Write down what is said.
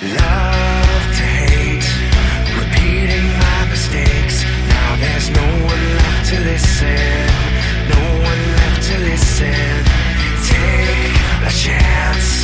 Love to hate, repeating my mistakes. Now there's no one left to listen, no one left to listen. Take a chance.